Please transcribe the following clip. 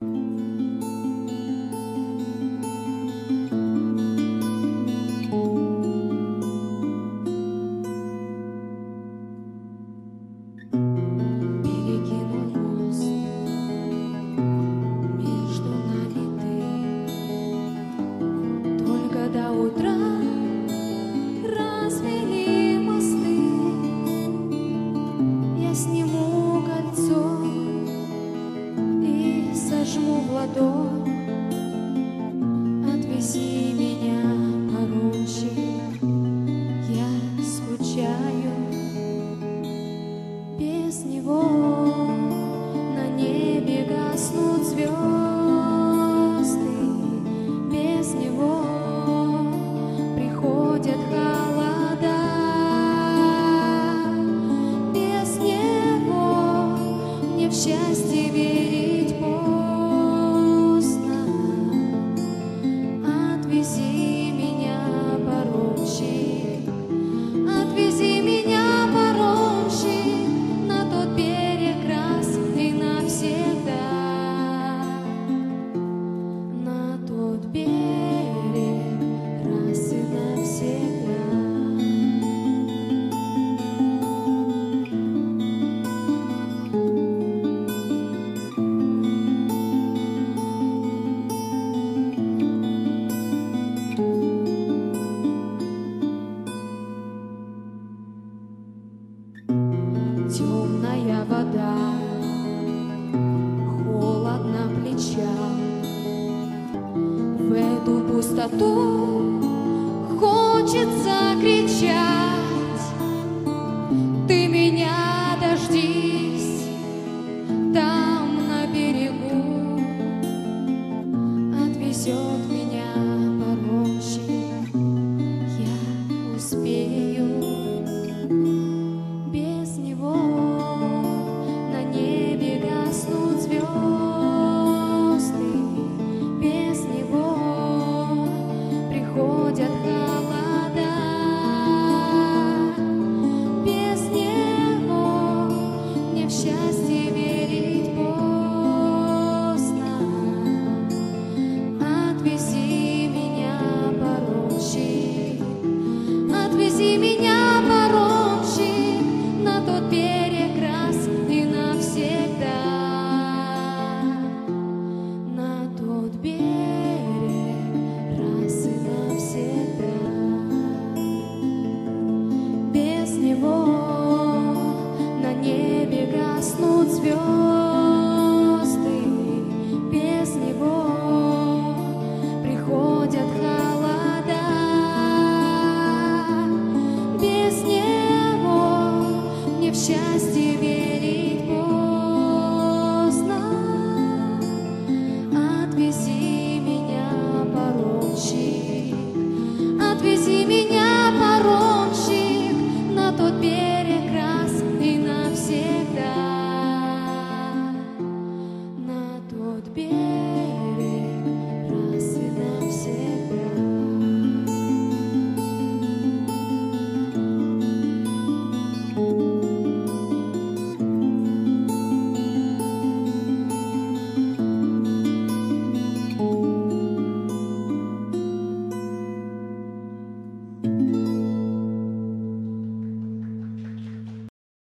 Жму в ладонь, отвези меня, поручик, я скучаю без него. На небе гаснут звезды, без него приходят холода, без него мне в счастье верить поздно. Отвези меня, поручик, отвези меня, поручик, на тот берег раз и навсегда, на тот берег раз и навсегда. Темная вода, холод на плечах, в эту пустоту хочется кричать.